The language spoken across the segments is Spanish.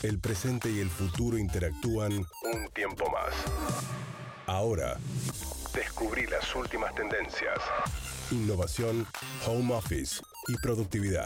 El presente y el futuro interactúan un tiempo más. Ahora, descubrí las últimas tendencias. Innovación, home office y productividad.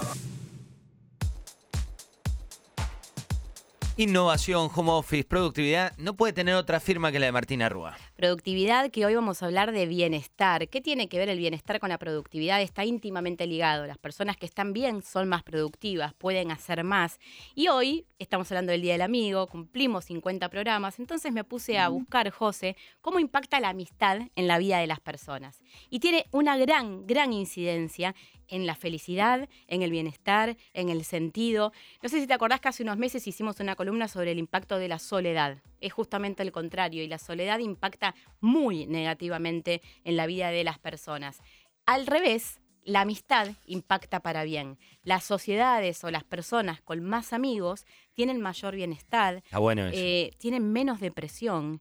Innovación, home office, productividad, no puede tener otra firma que la de Martina Rúa. Productividad, que hoy vamos a hablar de bienestar. ¿Qué tiene que ver el bienestar con la productividad? Está íntimamente ligado. Las personas que están bien son más productivas, pueden hacer más. Y hoy estamos hablando del Día del Amigo, cumplimos 50 programas, entonces me puse a buscar, José, cómo impacta la amistad en la vida de las personas. Y tiene una gran incidencia en la felicidad, en el bienestar, en el sentido. No sé si te acordás que hace unos meses hicimos una columna sobre el impacto de la soledad. Es justamente el contrario, y la soledad impacta muy negativamente en la vida de las personas. Al revés, la amistad impacta para bien. Las sociedades o las personas con más amigos tienen mayor bienestar, Está bueno eso. tienen menos depresión,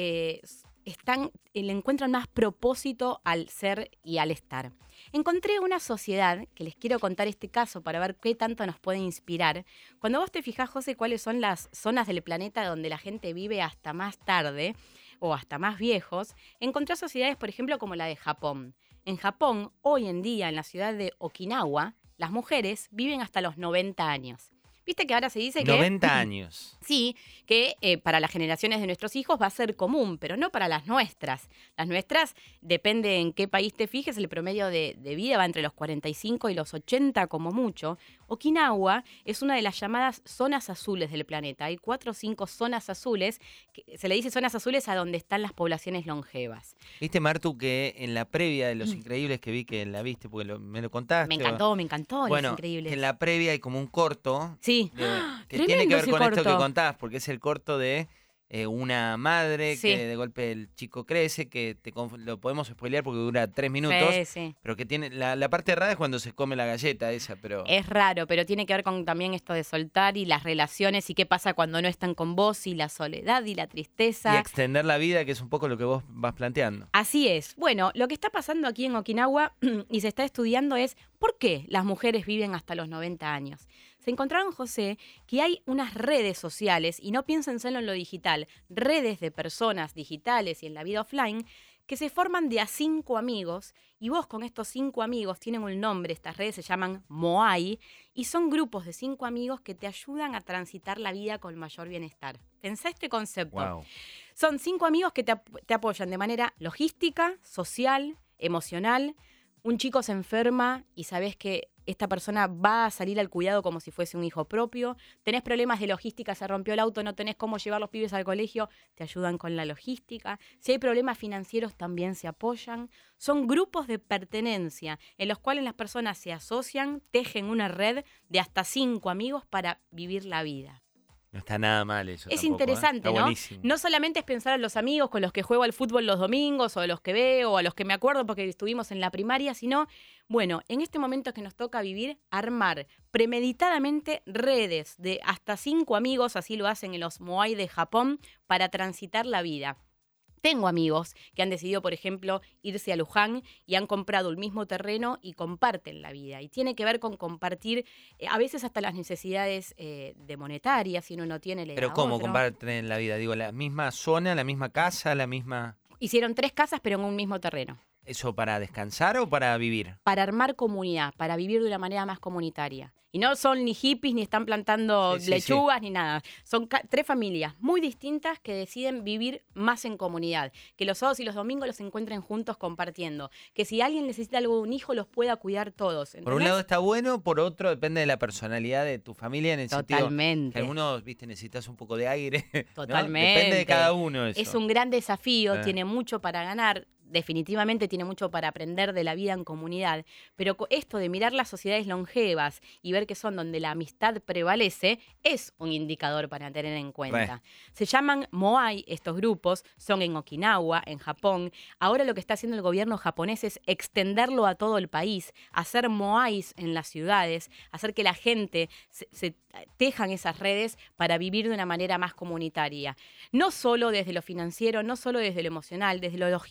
le encuentran más propósito al ser y al estar. Encontré una sociedad, que les quiero contar este caso para ver qué tanto nos puede inspirar. Cuando vos te fijás, José, cuáles son las zonas del planeta donde la gente vive hasta más tarde o hasta más viejos, encontré sociedades, por ejemplo, como la de Japón. En Japón, hoy en día, en la ciudad de Okinawa, las mujeres viven hasta los 90 años. Viste que ahora se dice que... 90 años. Sí, que para las generaciones de nuestros hijos va a ser común, pero no para las nuestras. Las nuestras, depende en qué país te fijes, el promedio de vida va entre los 45 y los 80 como mucho. Okinawa es una de las llamadas zonas azules del planeta. Hay 4 o 5 zonas azules, que se le dice zonas azules a donde están las poblaciones longevas. ¿Viste, Martu, que en la previa de Los Increíbles, que vi que la viste porque me lo contaste? Me encantó Bueno, Los Increíbles. que en la previa hay como un corto. Sí. Que Tremendo tiene que ver ese con esto corto. que contás, porque es el corto de una madre Sí. que de golpe el chico crece, que lo podemos spoilear porque dura 3 minutos, Sí. pero que tiene la parte rara es cuando se come la galleta esa, pero... Es raro, pero tiene que ver con también esto de soltar y las relaciones y qué pasa cuando no están con vos y la soledad y la tristeza. Y extender la vida, que es un poco lo que vos vas planteando. Así es. Bueno, lo que está pasando aquí en Okinawa y se está estudiando es por qué las mujeres viven hasta los 90 años. Se encontraron, José, que hay unas redes sociales, y no piensen solo en lo digital, redes de personas digitales y en la vida offline, que se forman de a 5 amigos, y vos con estos 5 amigos tienen un nombre, estas redes se llaman Moai, y son grupos de 5 amigos que te ayudan a transitar la vida con mayor bienestar. Pensá este concepto. Wow. Son 5 amigos que te apoyan de manera logística, social, emocional. Un chico se enferma y sabés que esta persona va a salir al cuidado como si fuese un hijo propio. Tenés problemas de logística, se rompió el auto, no tenés cómo llevar los pibes al colegio, te ayudan con la logística. Si hay problemas financieros, también se apoyan. Son grupos de pertenencia en los cuales las personas se asocian, tejen una red de hasta 5 amigos para vivir la vida. No está nada mal eso. Es tampoco, interesante, Está ¿no? buenísimo. No solamente es pensar en los amigos con los que juego al fútbol los domingos, o a los que veo, o a los que me acuerdo porque estuvimos en la primaria, sino, bueno, en este momento que nos toca vivir, armar premeditadamente redes de hasta 5 amigos, así lo hacen en los Moai de Japón, para transitar la vida. Tengo amigos que han decidido, por ejemplo, irse a Luján y han comprado el mismo terreno y comparten la vida. Y tiene que ver con compartir, a veces hasta las necesidades de monetarias, si uno no tiene, le da Pero ¿cómo otro. comparten la vida? Digo, la misma zona, la misma casa, la misma... Hicieron 3 casas, pero en un mismo terreno. ¿Eso para descansar o para vivir? Para armar comunidad, para vivir de una manera más comunitaria. Y no son ni hippies, ni están plantando Sí, lechugas, ni nada. Son 3 familias muy distintas que deciden vivir más en comunidad. Que los sábados y los domingos los encuentren juntos compartiendo. Que si alguien necesita algo de un hijo, los pueda cuidar todos. Por un lado está bueno, por otro depende de la personalidad de tu familia en el sentido Totalmente. que algunos, viste, necesitas un poco de aire. ¿no? Totalmente. Depende de cada uno eso. Es un gran desafío, tiene mucho para ganar. Definitivamente tiene mucho para aprender de la vida en comunidad, pero esto de mirar las sociedades longevas y ver que son donde la amistad prevalece es un indicador para tener en cuenta. Se llaman Moai estos grupos, son en Okinawa, en Japón. Ahora lo que está haciendo el gobierno japonés es extenderlo a todo el país, hacer Moais en las ciudades, hacer que la gente se tejan esas redes para vivir de una manera más comunitaria. No solo desde lo financiero, no solo desde lo emocional, desde lo logístico,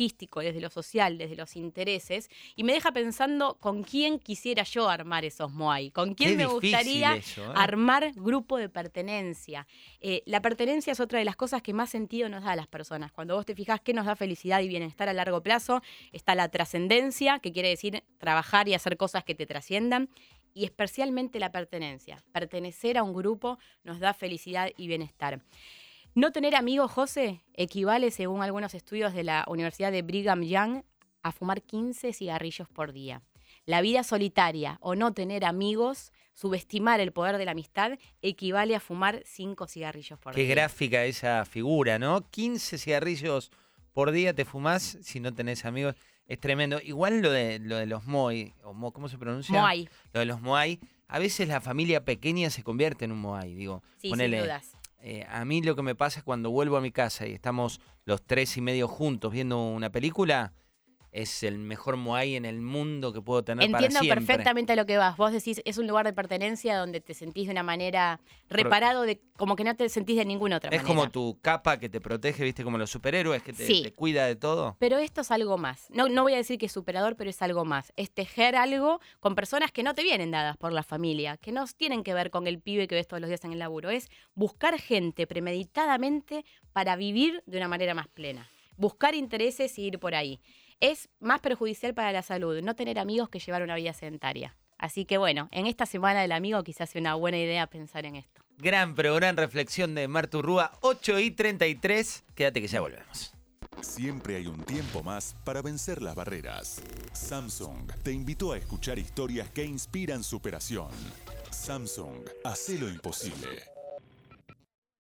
desde lo social, desde los intereses, y me deja pensando con quién quisiera yo armar esos Moai, con quién me gustaría armar grupo de pertenencia. La pertenencia es otra de las cosas que más sentido nos da a las personas. Cuando vos te fijás qué nos da felicidad y bienestar a largo plazo, está la trascendencia, que quiere decir trabajar y hacer cosas que te trasciendan, y especialmente la pertenencia. Pertenecer a un grupo nos da felicidad y bienestar. No tener amigos, José, equivale, según algunos estudios de la Universidad de Brigham Young, a fumar 15 cigarrillos por día. La vida solitaria o no tener amigos, subestimar el poder de la amistad, equivale a fumar 5 cigarrillos por día. Qué gráfica esa figura, ¿no? 15 cigarrillos por día te fumás si no tenés amigos. Es tremendo. Igual lo de los Moai, ¿cómo se pronuncia? Moai. Lo de los Moai, a veces la familia pequeña se convierte en un Moai, digo. Sí, ponele, sin dudas. A mí lo que me pasa es cuando vuelvo a mi casa y estamos los 3 y medio juntos viendo una película, es el mejor Moai en el mundo que puedo tener para siempre. Entiendo perfectamente a lo que vas. Vos decís, es un lugar de pertenencia donde te sentís de una manera reparado, como que no te sentís de ninguna otra manera. Es como tu capa que te protege, viste, como los superhéroes, que te cuida de todo. Pero esto es algo más. No voy a decir que es superador, pero es algo más. Es tejer algo con personas que no te vienen dadas por la familia, que no tienen que ver con el pibe que ves todos los días en el laburo. Es buscar gente premeditadamente para vivir de una manera más plena. Buscar intereses y ir por ahí. Es más perjudicial para la salud no tener amigos que llevar una vida sedentaria. Así que bueno, en esta semana del amigo quizás sea una buena idea pensar en esto. Gran reflexión de Marta Urrúa, 8:33. Quédate que ya volvemos. Siempre hay un tiempo más para vencer las barreras. Samsung te invitó a escuchar historias que inspiran superación. Samsung, hacé lo imposible.